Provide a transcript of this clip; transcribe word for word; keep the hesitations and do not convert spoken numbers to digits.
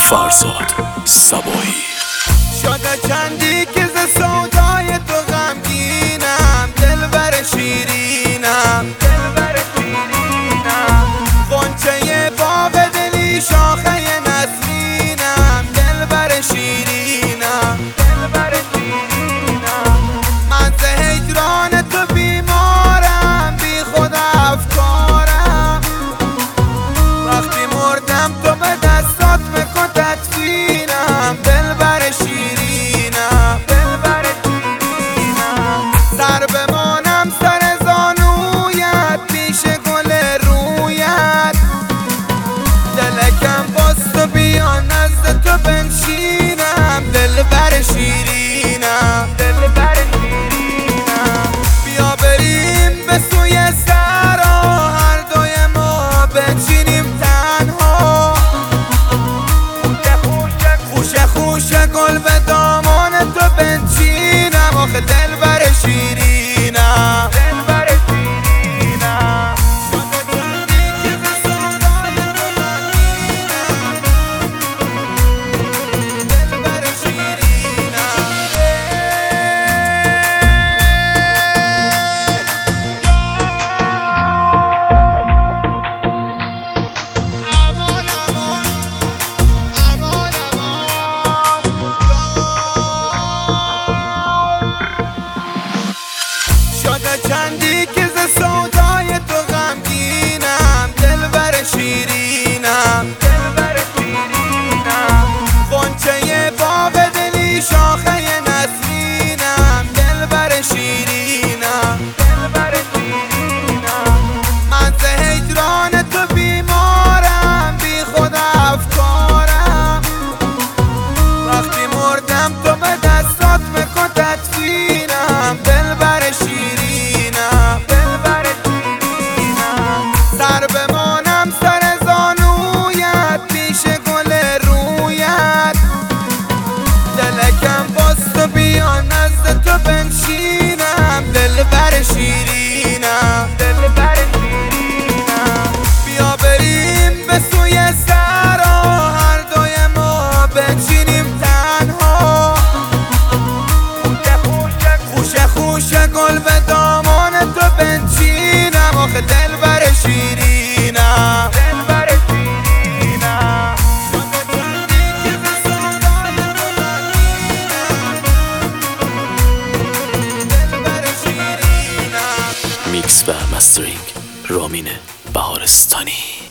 فرزاد صبایی. شده چندی که ز سودای تو غمگینم، دلبر شیرینم، دلبر شیرینم، غنچه باغ دلی شاخه نسرینم، دلبر شیرینم، دلبر شیرینم. من ز هجران تو بیمارم، بی خود افکارم، وقتی مردم تو به دستات بکن تدفینم، دلبر شیرینم، دلبر شیرینم. سر بمانم سر زانویت، پیش گل رویت، دلکم باز تو بیا نزد تو بنشینم، دلبر شیرینم، دلبر شیرینم. بیا بریم به سوی صحرا، هر دوی ما بنشینیم تنها، خوشه خوشه گل به دامان تو بنشینم، آخه دلبر شیرینم، دلبر شیرینم. دلبر شیرینم. امان امان امان امان. شده چندی که ز سودای تو غمگینم، دلبر شیرینم، دلبر شیرینم، غنچه باغ دلی شاخه نسرینم، دلبر شیرینم، دلبر شیرینم. من ز هجران تو بیمارم، بی خود افکارم، وقتی مردم تو به دستات بکن تدفینم، دلبر شیرینم، دلبر شیرینم. سر بمانم سر زانویت، پیش گل رویت، دلکم باز تو بیا نزد تو بنشینم، دلبر شیرینم، دلبر شیرینم. بیا بریم به سوی صحرا، هر دوی ما بنشینیم تنها، خوشه خوشه گل به دامان تو بنشینم، آخه دلبر شیرینم، دلبر شیرینم. دلبر شیرینم. میکس و مسترینگ رامین بهارستانی.